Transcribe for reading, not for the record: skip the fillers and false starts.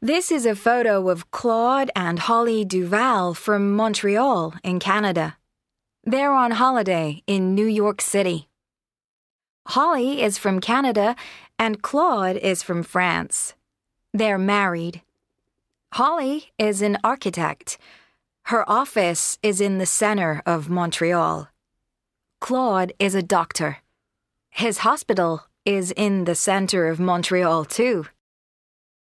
This is a photo of Claude and Holly Duval from Montreal in Canada. They're on holiday in New York City. Holly is from Canada and Claude is from France. They're married. Holly is an architect. Her office is in the center of Montreal. Claude is a doctor. His hospital is in the center of Montreal too.